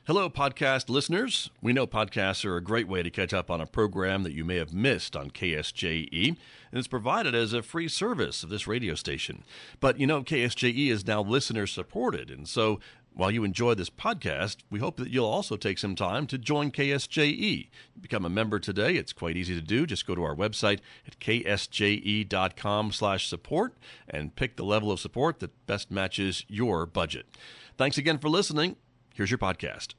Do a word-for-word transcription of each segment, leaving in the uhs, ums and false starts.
Hello, podcast listeners. We know podcasts are a great way to catch up on a program that you may have missed on K S J E, and it's provided as a free service of this radio station. But you know, K S J E is now listener-supported, and so while you enjoy this podcast, we hope that you'll also take some time to join K S J E. Become a member today. It's quite easy to do. Just go to our website at k s j e dot com slash support and pick the level of support that best matches your budget. Thanks again for listening. Here's your podcast.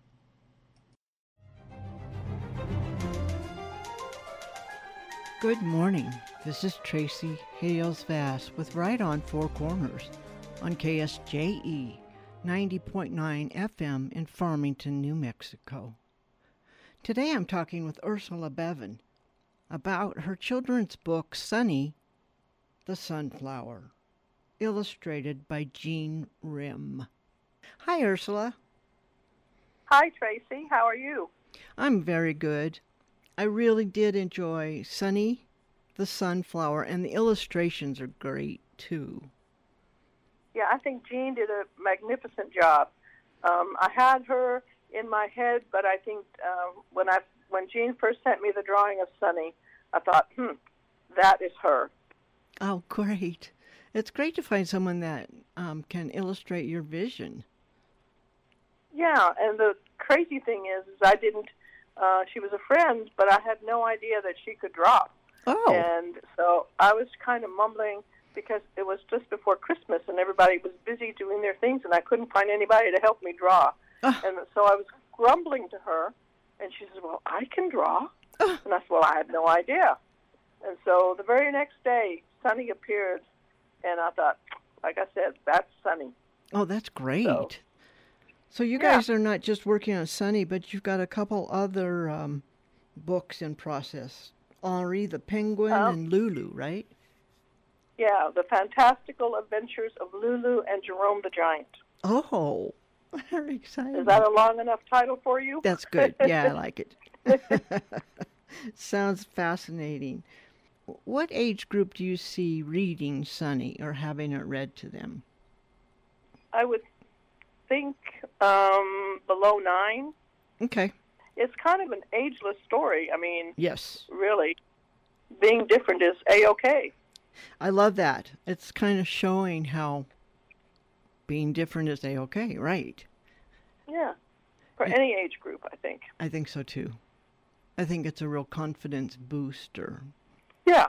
Good morning. This is Tracy Hales-Vass with Right on Four Corners on K S J E ninety point nine F M in Farmington, New Mexico. Today I'm talking with Ursula Bevan about her children's book, Sunny, the Sunflower, illustrated by Jean Rim. Hi, Ursula. Hi, Tracy. How are you? I'm very good. I really did enjoy Sunny, the Sunflower, and the illustrations are great, too. Yeah, I think Jean did a magnificent job. Um, I had her in my head, but I think uh, when I when Jean first sent me the drawing of Sunny, I thought, hmm, that is her. Oh, great. It's great to find someone that um, can illustrate your vision. Yeah, and the crazy thing is, is I didn't, uh, she was a friend, but I had no idea that she could draw. Oh. And so I was kind of mumbling because it was just before Christmas and everybody was busy doing their things and I couldn't find anybody to help me draw. Oh. And so I was grumbling to her, and she said, well, I can draw. Oh. And I said, well, I had no idea. And so the very next day, Sunny appeared, and I thought, like I said, that's Sunny. Oh, that's great. So, So you yeah. guys are not just working on Sunny, but you've got a couple other um, books in process. Henri the Penguin um, and Lulu, right? Yeah, The Fantastical Adventures of Lulu and Jerome the Giant. Oh, very exciting. Is that a long enough title for you? That's good. Yeah, I like it. Sounds fascinating. What age group do you see reading Sunny or having it read to them? I would think um, below nine. Okay. It's kind of an ageless story. I mean, yes, really, being different is A-okay. I love that. It's kind of showing how being different is A-okay, right? Yeah, for any age group, I think. I think so, too. I think it's a real confidence booster. Yeah.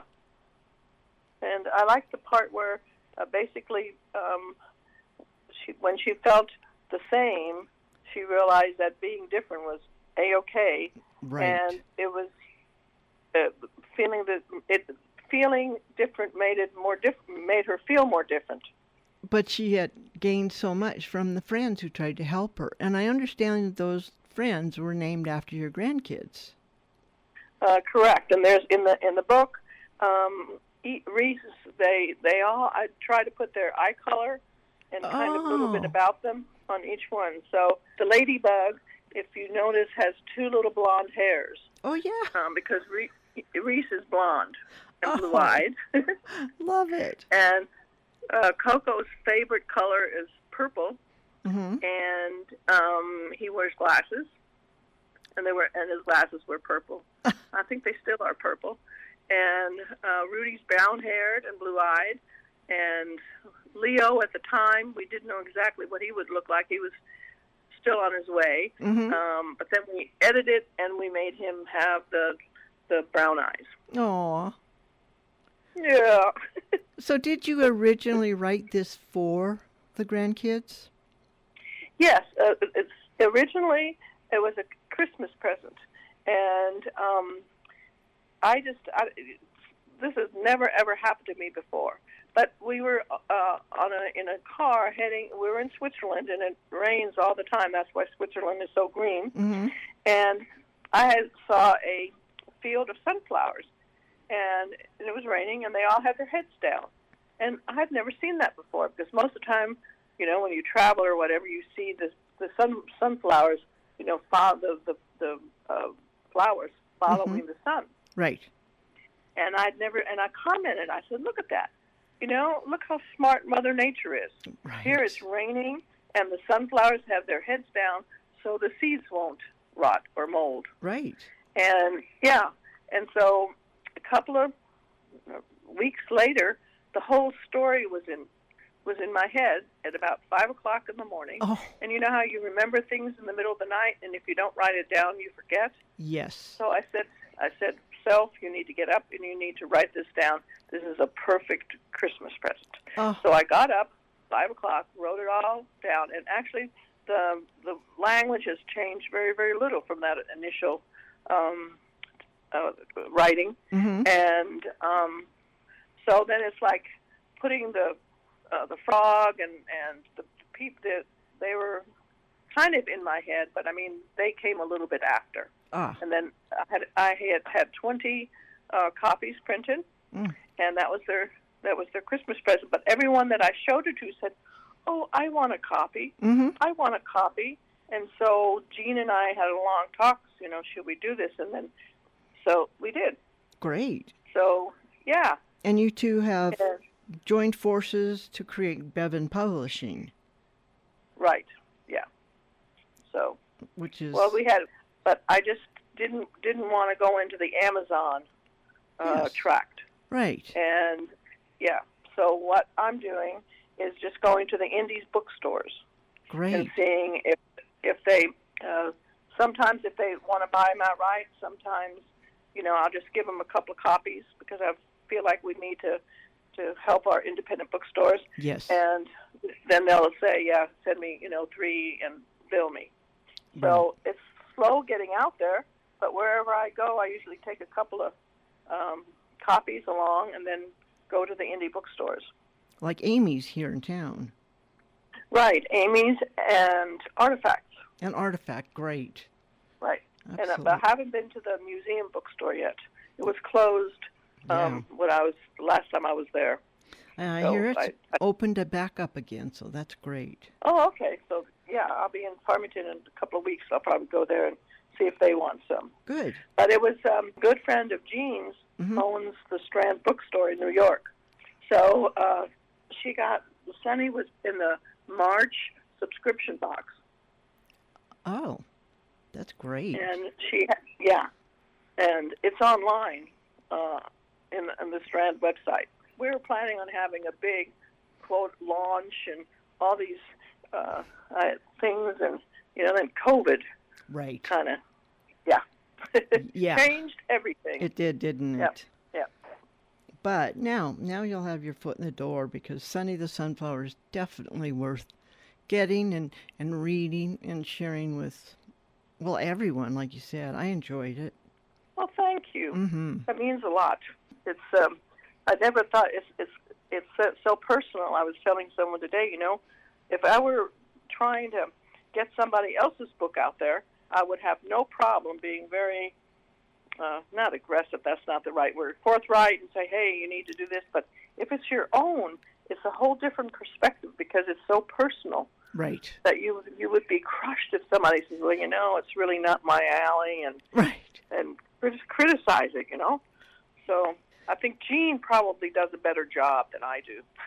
And I like the part where uh, basically um, she, when she felt the same, she realized that being different was A-okay. Right. And it was uh, feeling that it feeling different made it more diff- made her feel more different. But she had gained so much from the friends who tried to help her. And I understand that those friends were named after your grandkids. Uh, correct. And there's in the in the book, um, Reese, they they all I try to put their eye color and kind oh. of a little bit about them on each one. So the ladybug, if you notice, has two little blonde hairs. Oh yeah. Um, because Reese, Reese is blonde and oh. blue-eyed. Love it. And uh, Coco's favorite color is purple, mm-hmm. and um, he wears glasses, and they were and his glasses were purple. I think they still are purple. And uh, Rudy's brown-haired and blue-eyed, and Leo at the time, we didn't know exactly what he would look like. He was still on his way, mm-hmm. um, but then we edited and we made him have the the brown eyes. Aw. Yeah. So did you originally write this for the grandkids? Yes. Uh, it's originally, it was a Christmas present. And um, I just, I, this has never, ever happened to me before. But we were uh, on a in a car heading, we were in Switzerland, and it rains all the time. That's why Switzerland is so green. Mm-hmm. And I had, saw a field of sunflowers. And it was raining, and they all had their heads down. And I had never seen that before, because most of the time, you know, when you travel or whatever, you see the the sun sunflowers, you know, follow the the, the uh, flowers following mm-hmm. the sun. Right. And I'd never, and I commented. I said, "Look at that! You know, look how smart Mother Nature is. Right. Here it's raining, and the sunflowers have their heads down, so the seeds won't rot or mold. Right. And yeah, and so a couple of weeks later, the whole story was in was in my head at about five o'clock in the morning. Oh. And you know how you remember things in the middle of the night, and if you don't write it down, you forget. Yes. So I said, I said, self, you need to get up and you need to write this down. This is a perfect Christmas present. Oh. So I got up, five o'clock, wrote it all down, and actually the the language has changed very, very little from that initial um, uh, writing. Mm-hmm. And um, so then it's like putting the uh, the frog and, and the people that they were kind of in my head, but I mean they came a little bit after. Ah. And then I had I had had twenty uh, copies printed, Mm. and that was their that was their Christmas present. But everyone that I showed it to said, "Oh, I want a copy. Mm-hmm. I want a copy." And so Jean and I had a long talk. You know, should we do this? And then so we did. Great. So yeah. And you two have And, joined forces to create Bevan Publishing, right. Yeah. So which is well, we had, but I just didn't didn't want to go into the Amazon uh, Yes. tract. right. And yeah, so what I'm doing is just going to the indies bookstores Great. and seeing if if they uh, sometimes if they want to buy them outright. Sometimes, you know, I'll just give them a couple of copies because I feel like we need to to help our independent bookstores. Yes. And then they'll say, yeah, send me, you know, three and bill me. So it's slow getting out there, but wherever I go, I usually take a couple of um, copies along and then go to the indie bookstores. Like Amy's here in town. Right, Amy's and Artifacts. An Artifact, great. Right. Absolutely. And I haven't been to the museum bookstore yet. It was closed um, when I was last time I was there. And I So hear it's I- I- opened it back up again, so that's great. Oh, okay. So yeah, I'll be in Farmington in a couple of weeks. I'll probably go there and see if they want some. Good. But it was um, a good friend of Jean's Mhm. owns the Strand Bookstore in New York. So uh, she got, Sunny was in the March subscription box. Oh, that's great. And she, yeah, and it's online uh, in, in the Strand website. We were planning on having a big, quote, launch and all these uh, uh, things, and, you know, then COVID Right. kind of, yeah, Yeah. changed everything. It did, didn't Yep. it? Yep. But now, now you'll have your foot in the door because Sunny the Sunflower is definitely worth getting and, and reading and sharing with, well, everyone, like you said. I enjoyed it. Well, thank you. Mm-hmm. That means a lot. It's um, I never thought it's it's it's so, so personal. I was telling someone today, you know, if I were trying to get somebody else's book out there, I would have no problem being very uh, not aggressive. That's not the right word. Forthright and say, hey, you need to do this. But if it's your own, it's a whole different perspective because it's so personal Right. that you you would be crushed if somebody says, well, you know, it's really not my alley, and Right. and just criticize it, you know. So I think Jean probably does a better job than I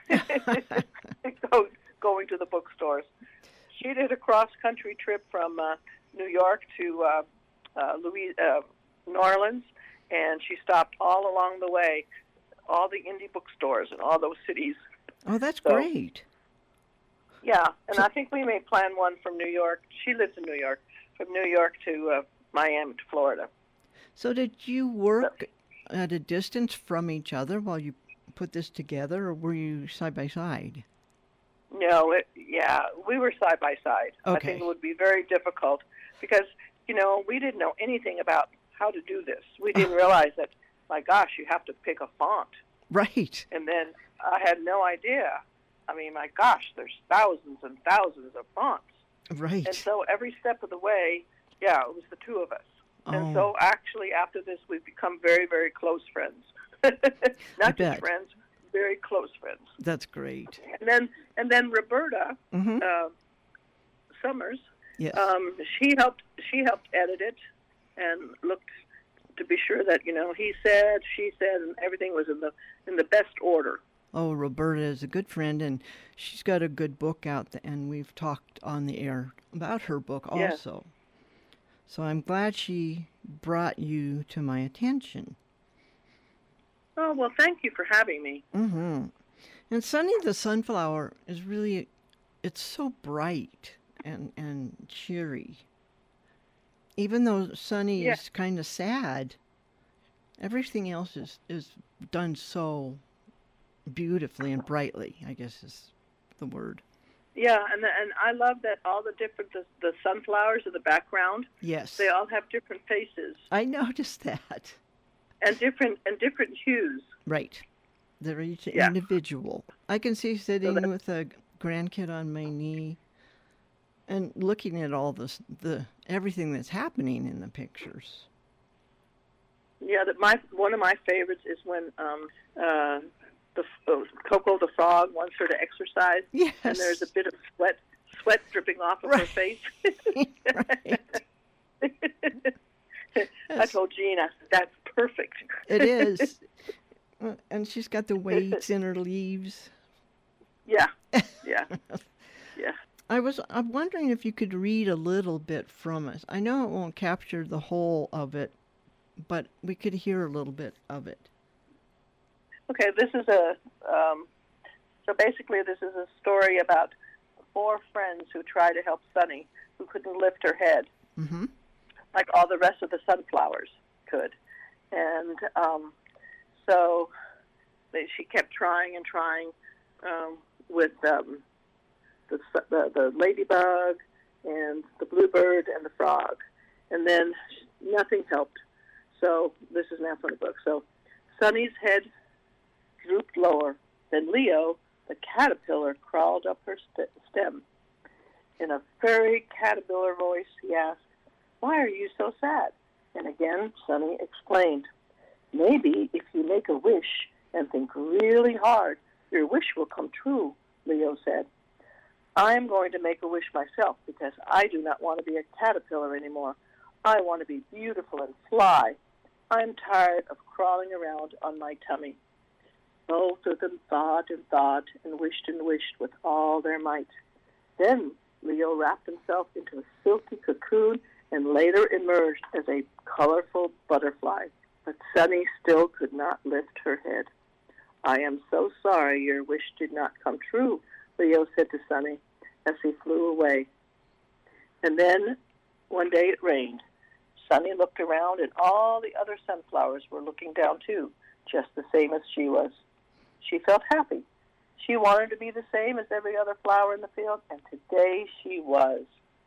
do. Go, going to the bookstores. She did a cross-country trip from uh, New York to uh, uh, Louis, uh, New Orleans, and she stopped all along the way, all the indie bookstores in all those cities. Oh, that's So- great. Yeah, and I think we may plan one from New York. She lives in New York, from New York to uh, Miami to Florida. So did you work at a distance from each other while you put this together, or were you side by side? No, it, yeah, we were side by side. I Okay. think it would be very difficult because, you know, we didn't know anything about how to do this. We didn't realize that, my gosh, you have to pick a font. Right. And then I had no idea. I mean, my gosh, there's thousands and thousands of fonts. Right. And so every step of the way, yeah, it was the two of us. Oh. And so actually after this, we've become very, very close friends. I Not bet. just friends, very close friends. That's great. And then, and then Roberta Mm-hmm. uh, Summers, Yes. um, she helped. She helped edit it and looked to be sure that, you know, he said, she said, and everything was in the in the best order. Oh, Roberta is a good friend, and she's got a good book out, and we've talked on the air about her book also. Yes. So I'm glad she brought you to my attention. Oh, well, thank you for having me. Mm-hmm. And Sunny the Sunflower is really, it's so bright and, and cheery. Even though Sunny yeah. is kind of sad, everything else is, is done so beautifully and brightly, I guess is the word. Yeah, and the, and I love that all the different, the, the sunflowers in the background, yes, they all have different faces. I noticed that. And different and different hues. Right. They're each yeah. individual. I can see sitting so with a grandkid on my knee and looking at all this, the everything that's happening in the pictures. Yeah, that my one of my favorites is when um, uh, the uh, Coco the frog wants her to exercise, yes. and there's a bit of sweat sweat dripping off of right. her face. right. I told Jean, I said, that's perfect. It is. And she's got the weights in her leaves. Yeah, yeah, yeah. I was I'm wondering if you could read a little bit from us. I know it won't capture the whole of it, but we could hear a little bit of it. Okay, this is a, um, so basically this is a story about four friends who try to help Sunny, who couldn't lift her head, mm-hmm. like all the rest of the sunflowers could. And um, so they, she kept trying and trying um, with um, the, the, the ladybug and the bluebird and the frog. And then nothing helped. So this is now from the book. So Sunny's head drooped lower. Then Leo, the caterpillar, crawled up her st- stem. In a very caterpillar voice, he asked, "Why are you so sad?" And again, Sunny explained, "Maybe if you make a wish and think really hard, your wish will come true," Leo said. "I am going to make a wish myself because I do not want to be a caterpillar anymore. I want to be beautiful and fly. I'm tired of crawling around on my tummy." Both of them thought and thought and wished and wished with all their might. Then Leo wrapped himself into a silky cocoon and later emerged as a colorful butterfly. But Sunny still could not lift her head. "I am so sorry your wish did not come true," Leo said to Sunny as he flew away. And then one day it rained. Sunny looked around and all the other sunflowers were looking down too, just the same as she was. She felt happy. She wanted to be the same as every other flower in the field, and today she was.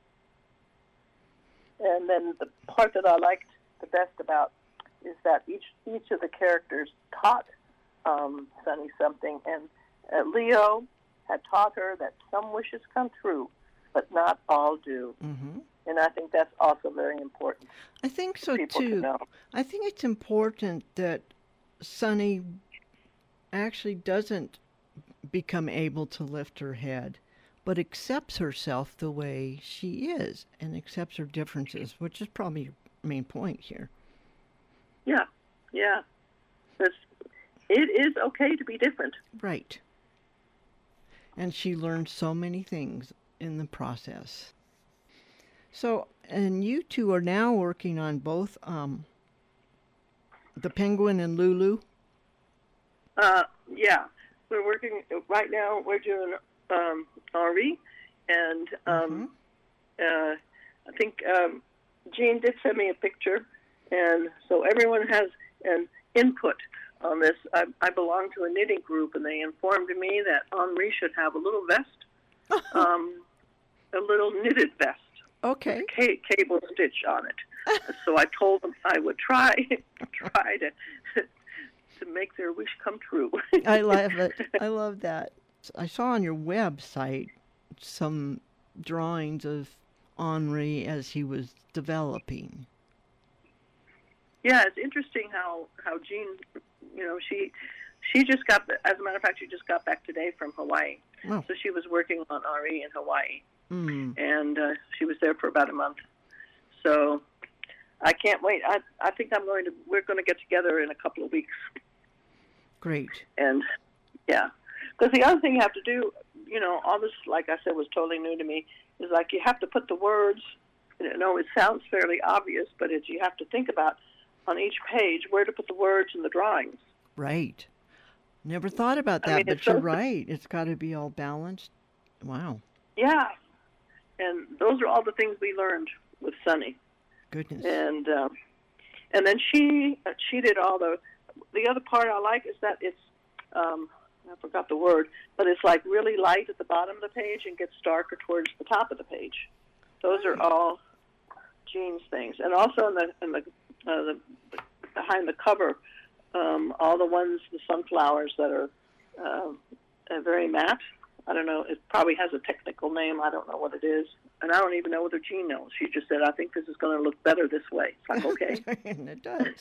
And then the part that I liked the best about is that each each of the characters taught um, Sunny something, and uh, Leo had taught her that some wishes come true, but not all do. Mm-hmm. And I think that's also very important. I think so people too. To know. I think it's important that Sunny actually doesn't become able to lift her head, but accepts herself the way she is and accepts her differences, which is probably your main point here. Yeah, yeah. It's, it is okay to be different. Right. And she learned so many things in the process. So, and you two are now working on both um, the Penguin and Lulu? Uh, yeah. We're working, right now we're doing um, Henri, and um, mm-hmm. uh, I think um, Jean did send me a picture, and so everyone has an input on this. I, I belong to a knitting group, and they informed me that Henri should have a little vest, um, a little knitted vest. Okay. With ca- cable stitch on it. So I told them I would try try to to make their wish come true. I love it. I love that. I saw on your website some drawings of Henri as he was developing. Yeah, it's interesting how, how Jean, you know, she she just got, as a matter of fact, she just got back today from Hawaii. Oh. So she was working on Henri in Hawaii. Mm. And uh, she was there for about a month. So I can't wait. I I think I'm going to, we're going to get together in a couple of weeks. Great. And Yeah. Because the other thing you have to do, you know, all this, like I said, was totally new to me, is like you have to put the words, you know, it sounds fairly obvious, but it's, you have to think about on each page where to put the words in the drawings. Right. Never thought about that, I mean, but you're so, right. It's got to be all balanced. Wow. Yeah. And those are all the things we learned with Sunny. Goodness. And um, and then she she did all the, the other part I like is that it's, um, I forgot the word, but it's like really light at the bottom of the page and gets darker towards the top of the page. Those are all Jean's things. And also in the, in the, uh, the behind the cover, um, all the ones, the sunflowers that are uh, uh, very matte. I don't know. It probably has a technical name. I don't know what it is. And I don't even know whether Jean knows. She just said, I think this is going to look better this way. It's like, okay. And it does.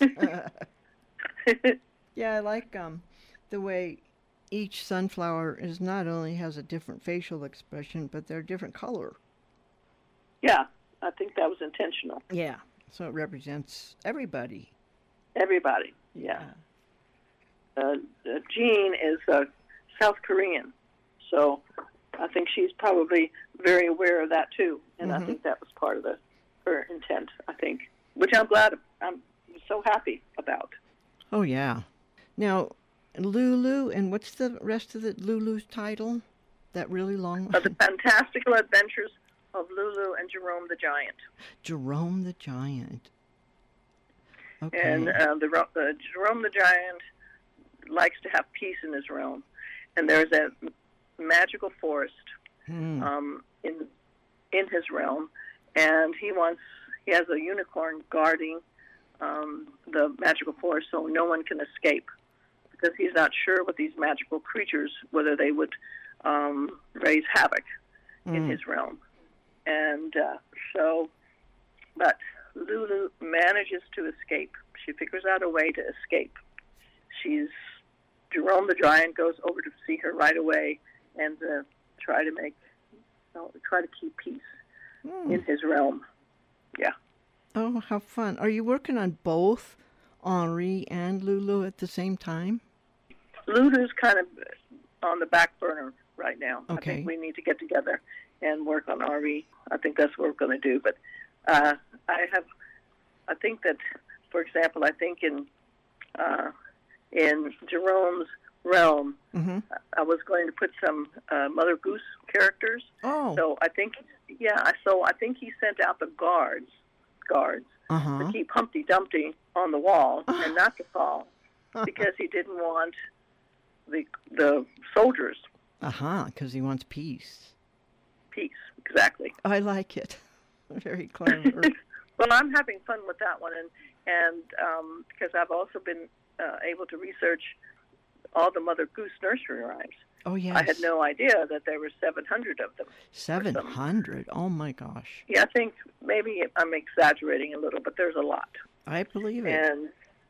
Yeah, I like um, the way each sunflower is not only has a different facial expression, but they're a different color. Yeah, I think that was intentional. Yeah, so it represents everybody. Everybody, yeah. yeah. Uh, uh, Jean is uh, South Korean. So I think she's probably very aware of that too, and mm-hmm. I think that was part of the her intent. I think, which I'm glad, I'm so happy about. Oh yeah. Now, Lulu, and what's the rest of the Lulu's title? That really long one. Uh, the Fantastical Adventures of Lulu and Jerome the Giant. Jerome the Giant. Okay. And uh, the uh, Jerome the Giant likes to have peace in his realm, and there's a magical forest hmm. um, in in his realm, and he wants he has a unicorn guarding um, the magical forest, so no one can escape, because he's not sure what these magical creatures, whether they would um, raise havoc hmm. in his realm, and uh, so, but Lulu manages to escape. She figures out a way to escape. She's Jerome the Giant goes over to see her right away and uh, try to make, you know, try to keep peace mm. in his realm. Yeah. Oh, how fun. Are you working on both Henri and Lulu at the same time? Lulu's kind of on the back burner right now. Okay. I think we need to get together and work on Henri. I think that's what we're going to do. But uh, I have, I think that, for example, I think in uh, in Jerome's realm, mm-hmm. I was going to put some uh, Mother Goose characters. Oh. So I think, yeah, so I think he sent out the guards, guards uh-huh. to keep Humpty Dumpty on the wall and not to fall, because he didn't want the the soldiers. Uh-huh, because he wants peace. Peace, exactly. I like it. Very clever. Well, I'm having fun with that one, and, and um, because I've also been uh, able to research all the Mother Goose nursery rhymes. Oh, yes. I had no idea that there were seven hundred of them. seven hundred? Oh, my gosh. Yeah, I think maybe I'm exaggerating a little, but there's a lot. I believe it. And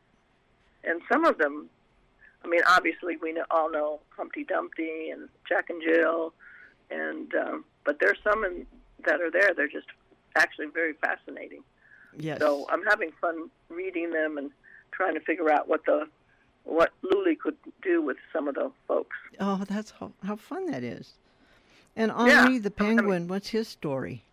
and some of them, I mean, obviously we know, all know Humpty Dumpty and Jack and Jill, and um, but there's some in, that are there. They're just actually very fascinating. Yes. So I'm having fun reading them and trying to figure out what the what Lulu could do with some of the folks. Oh, that's how, how fun that is. And Henri yeah. the penguin, what's his story?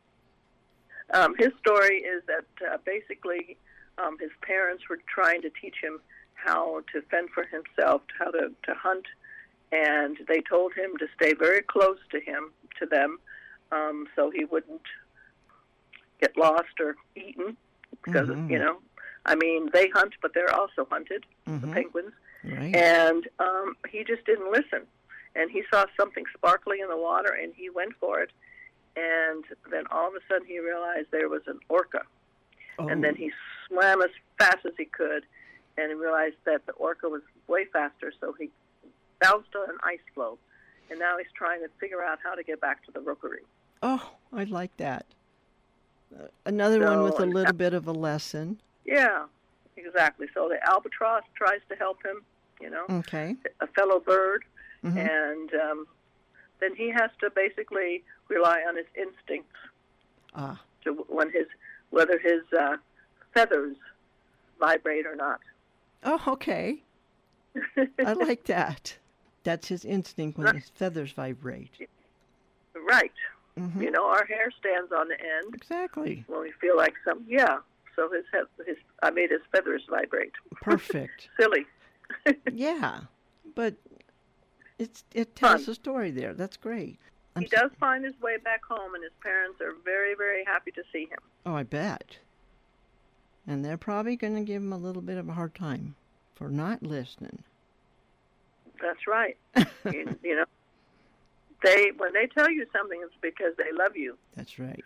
Um, his story is that uh, basically um, his parents were trying to teach him how to fend for himself, how to, to hunt, and they told him to stay very close to him, to them, um, so he wouldn't get lost or eaten, because, mm-hmm. you know, I mean, they hunt, but they're also hunted, mm-hmm. the penguins. Right. And um, he just didn't listen. And he saw something sparkly in the water, and he went for it. And then all of a sudden he realized there was an orca. Oh. And then he swam as fast as he could, and he realized that the orca was way faster, so he bounced on an ice floe. And now he's trying to figure out how to get back to the rookery. Oh, I like that. Uh, another so, one with a little bit of a lesson. Yeah, exactly. So the albatross tries to help him, you know, okay. a fellow bird, mm-hmm. and um, then he has to basically rely on his instincts ah. to when his whether his uh, feathers vibrate or not. Oh, okay. I like that. That's his instinct when Right. his feathers vibrate. Right. Mm-hmm. You know, our hair stands on the end Exactly. when we feel like some. Yeah. So his head, his I made his feathers vibrate. Perfect. Silly. Yeah, but it's it tells Fun. a story there. That's great. I'm He does find his way back home, and his parents are very, very happy to see him. Oh, I bet. And they're probably going to give him a little bit of a hard time for not listening. That's right. you, you know, they when they tell you something, it's because they love you. That's right.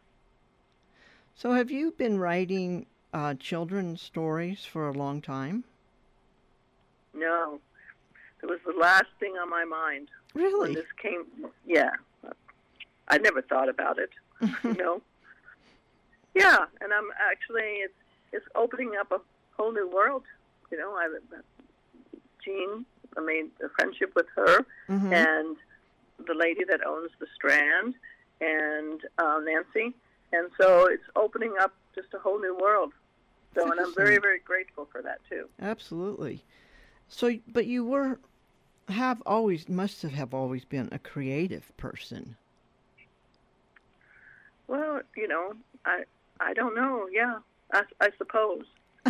So have you been writing uh, children's stories for a long time? No, it was the last thing on my mind when Really? this came. Yeah, I never thought about it. You know. Yeah, and I'm actually it's it's opening up a whole new world. You know, I Jean, I made a friendship with her, Mm-hmm. and the lady that owns the Strand, and uh, Nancy, and so it's opening up just a whole new world. So, and I'm very, Excellent. very grateful for that too. Absolutely. So, but you were, have always, must have, have always been a creative person. Well, you know, I I don't know. Yeah, I, I suppose.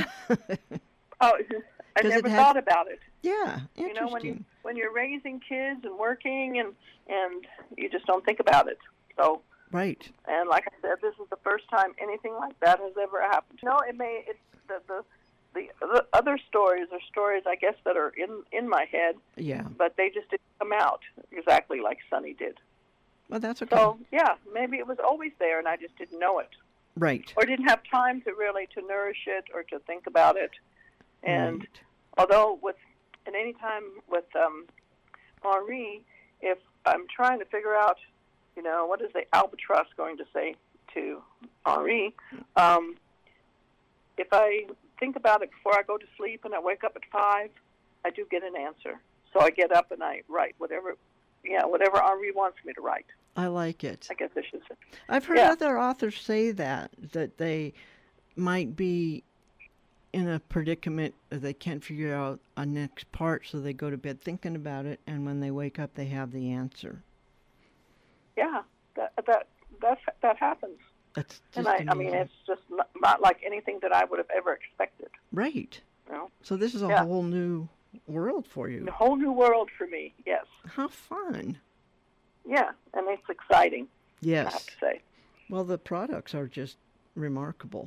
Oh, I Does never it have- thought about it. Yeah, You interesting. know, when you when you're raising kids and working, and and you just don't think about it. So, Right. and like I said, this is the first time anything like that has ever happened. No, it may. It's the the the, the other stories are stories, I guess, that are in in my head, Yeah. but they just didn't come out exactly like Sonny did. Well, that's okay. So, yeah, maybe it was always there, and I just didn't know it, Right. or didn't have time to really to nourish it or to think about it. And Right. although with and any time with um, Henri, if I'm trying to figure out, you know, what is the albatross going to say to Henri, um, if I think about it before I go to sleep and I wake up at five, I do get an answer. So I get up and I write whatever, yeah, whatever Henri wants me to write. I like it. I guess I should say. I've heard Yeah. other authors say that, that they might be in a predicament that they can't figure out a next part, so they go to bed thinking about it, and when they wake up, they have the answer. Yeah, that that that that happens. That's just And I, I mean, amazing. it's just not, not like anything that I would have ever expected. Right. You know, So this is a Yeah. whole new world for you. a whole new world for me. Yes, How fun. yeah, and it's exciting. I have Yes. to say. Well, the products are just remarkable.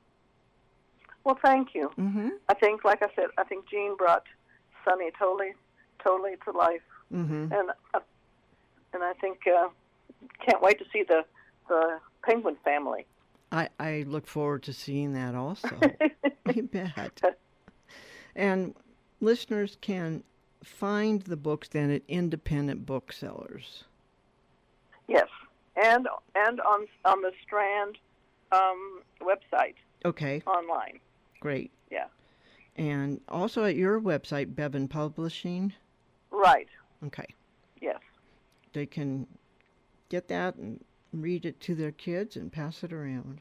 Well, thank you. Mm-hmm. I think, like I said, I think Jean brought Sonny totally, totally to life, Mm-hmm. and uh, and I think uh, can't wait to see the the Penguin family. I, I look forward to seeing that also. You bet. And listeners can find the books then at independent booksellers. Yes, and and on on the Strand um, website Okay, online. great. Yeah. And also at your website, Bevan Publishing. Right. Okay. Yes. They can get that and read it to their kids and pass it around.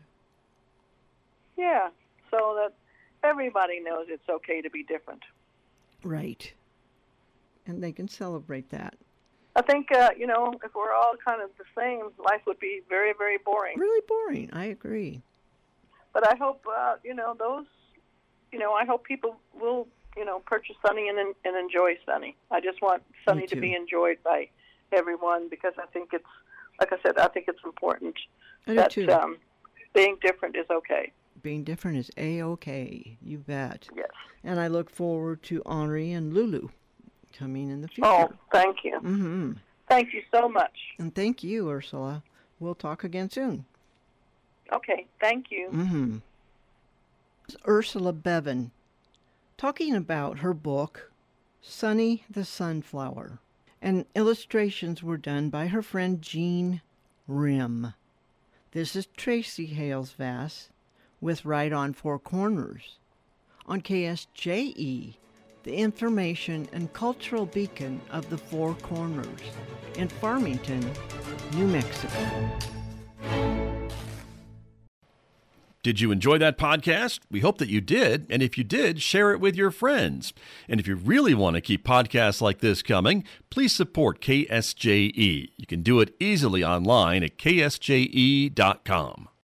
Yeah. So that everybody knows it's okay to be different. Right. And they can celebrate that. I think uh, you know, if we're all kind of the same, life would be very, very boring. Really boring. I agree. But I hope uh, you know those. You know, I hope people will, you know, purchase Sonny and and enjoy Sonny. I just want Sonny to too. be enjoyed by everyone because I think it's, like I said, I think it's important I do that too. um, being different is okay. Being different is A-okay. You bet. Yes. And I look forward to Henri and Lulu coming in the future. Oh, thank you. Mm-hmm. Thank you so much. And thank you, Ursula. We'll talk again soon. Okay, thank you. Mm-hmm. Ursula Bevan talking about her book, Sonny the Sunflower. And illustrations were done by her friend Jean Rim. This is Tracy Hales-Vass with Right on Four Corners on K S J E, the information and cultural beacon of the Four Corners in Farmington, New Mexico. Did you enjoy that podcast? We hope that you did. And if you did, share it with your friends. And if you really want to keep podcasts like this coming, please support K S J E. You can do it easily online at K S J E dot com.